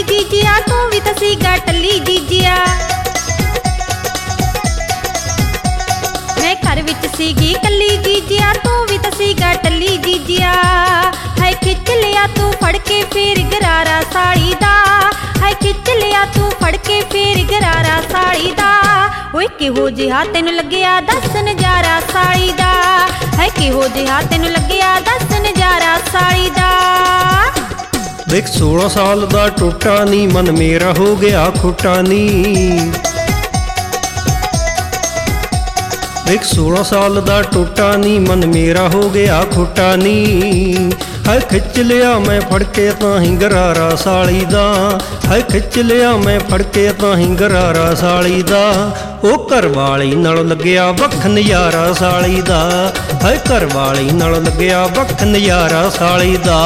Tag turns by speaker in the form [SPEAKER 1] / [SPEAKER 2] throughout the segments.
[SPEAKER 1] जीजिया तू भी तो सीगा टल्ली जीजिया। मैं घर विच सीगी कल्ली जीजिया तू भी तो सीगा टल्ली जीजिया। है खिच लिया तू फड़ के फिर गरारा साड़ी दा। है खिच लिया तू फड़ के फिर गरारा साड़ी दा। ओए किहो जिहा तैनू लग्गिया दस नजारा साड़ी दा। है किहो जिहा तैनू लग्गिया दस नजारा साड़ी दा।
[SPEAKER 2] देख 16 साल दा टोटा नी मन मेरा हो गया खोटा नी। देख 16 साल दा टोटा नी मन मेरा हो गया खोटा नी। है खिच लिया मैं फड़ के ताहीं गरारा साली दा। है खिच लिया मैं फड़ के ताहीं गरारा साली दा। ओ घर वाली नाल लग्गिया वख नजारा साली दा। है घर वाली नाल लग्गिया वख नजारा साली दा।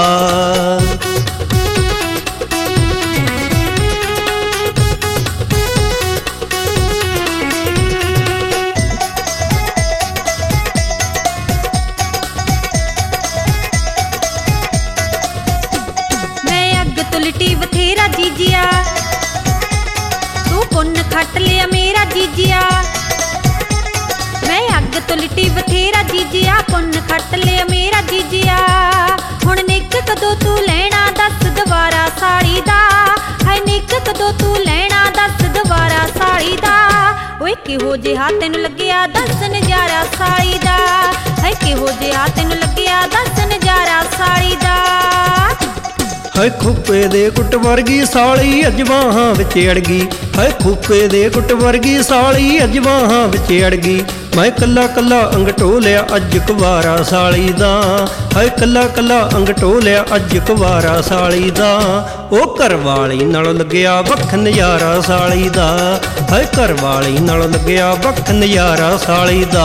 [SPEAKER 1] तुलटी बथेरा जीजिया तू पुन्न खट लिया मेरा जीजिया। मैं अग तुलटी बथेरा जीजिया पुन्न खट लिया मेरा जीजिया। हुण निक कदों तू लैना दस दोबारा साड़ी दा। है निक कदों तू लैना दस दोबारा साड़ी दा। ओए किहो जिहा तैनू लग्गिया दस नजारा साड़ी दा। है किहो जिहा तैनू लग्गिया दस नजारा साड़ी दा।
[SPEAKER 2] है खूपे दे कुट वर्गी साली अज बाहां विच अड़ गई। है खूपे दे कुट वर्गी साली अज बाहां विच अड़ गई। मैं कल्ला कल्ला अंग टोलिया अज कुवारा साली दा। है कल्ला कल्ला अंग टोलिया अज कुवारा साली दा। ओ घर वाली नाल लग्गिया वख नजारा साली दा। है घर वाली नाल लग्गिया वख नजारा साली दा।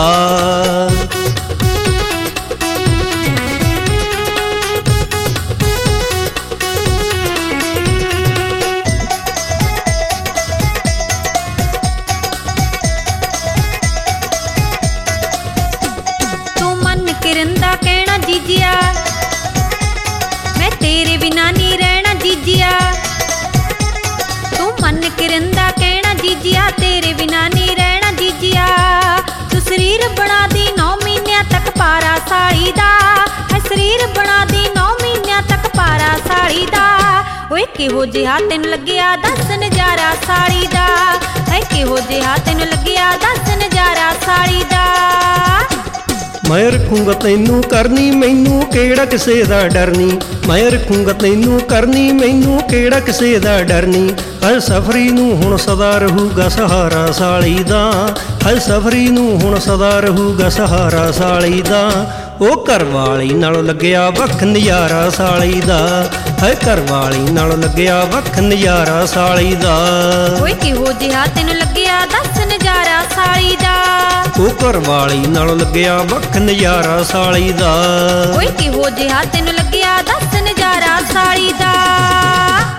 [SPEAKER 1] किरंदा कहना जीजिया मैं तेरे बिना नहीं रहना जीजिया। तू मन किरंदा कहना जीजिया तेरे बिना नहीं रहना जीजिया। तू शरीर बना दी 9 महीनों तक पारा साड़ी दा। है शरीर बना दी 9 महीनों तक पारा साड़ी दा। ओए किहो जिहा तैनू लग्गिया दस नजारा साड़ी दा। है किहो जिहा तैनू लग्गिया दस नजारा साड़ी दा।
[SPEAKER 2] मैं रखूंगा तैनू करनी मैनू केड़ा किसे दा डर नी। मैं रखूंगा तैनू करनी मैनू केड़ा किसे दा डर नी। हर सफरी नू हुण सदा रहूगा सहारा साली दा। हर सफरी नू हुण सदा रहूगा सहारा साली दा। ओ घर वाली नाल लग्गिया वख नजारा साली दा। है घर वाली नाल लग्गिया वख नजारा साली दा।
[SPEAKER 1] ओए किहो जिहा तैनू लग्गिया दस नजारा साली दा।
[SPEAKER 2] ओ घर वाली नाल लग्गिया वख नजारा साली दा।
[SPEAKER 1] ओए किहो जिहा तैनू लग्गिया दस नजारा साली दा।